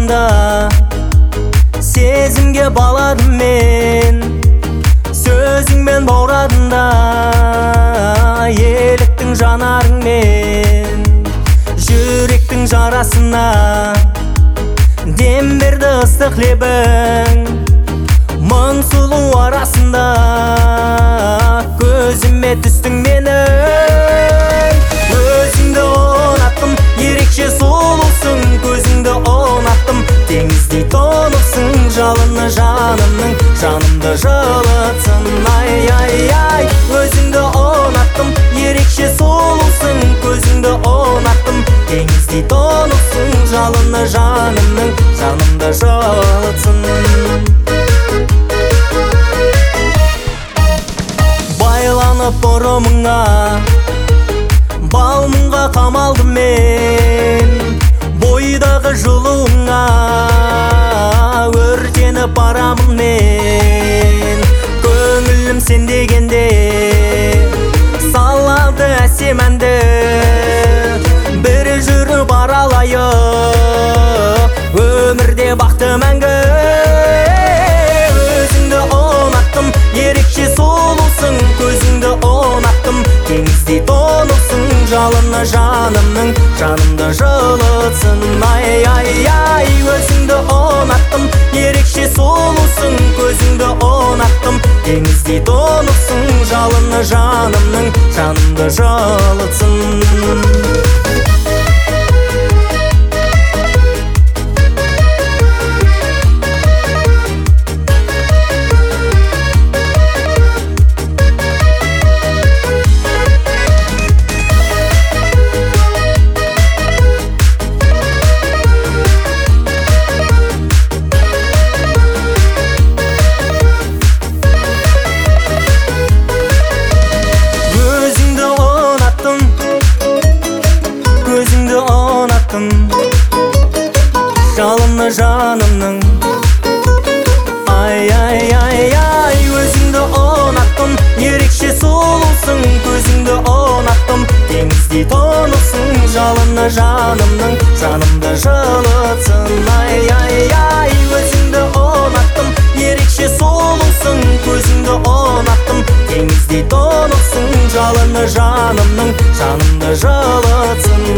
борадында сезімге баладым мен, сөзіңмен борадында еліктің жанарыңмен, жүректің жарасына дем берді ыстық лебің. Мың сұлу арасында көзіме түстің менің. Өзіңді ұнаттым, ерекше сұлусың, көзіңді ұнаттым, теңіздей тұнықсың, жалыны жанымның, жанымды жылытсын. Ай, ай, ай, өзіңді ұнаттым, ерекше сұлусың, көзіңді ұнаттым, теңіздей тұнықсың, жалыны жанымның, жанымды жылытсын. Байланып бұрымыңа, балмұңға қамалдым мен, бойдағы жылуыңа өртеніп барамын мен. Көңілім сен дегенде салады әсем әнді, бір жүріп аралайық, өмірде бақты мәңгі. Өзіңді ұнаттым, ерекше сұлусың, көзіңді ұнаттым, теңіздей тұнықсың, жалыны жанымның, жанымды жылытсын. Ай, ай, ай, өзіңді ұнаттым, ерекше сұлусың, көзіңді ұнаттым, теңіздей тұнықсың, жалыны жанымның, жанымды жылытсын. Жалыны жанымның, ай, ай, ай, ай, өзіңді ұнаттым, ерекше сұлусың, көзіңді ұнаттым, теңіздей тұнықсың, жалыны жанымның, жанымды жылытсын. Ай, ай, ай, өзіңді ұнаттым, ерекше сұлусың, көзіңді ұнаттым, теңіздей тұнықсың, жалыны жанымның, жанымды жылытсын.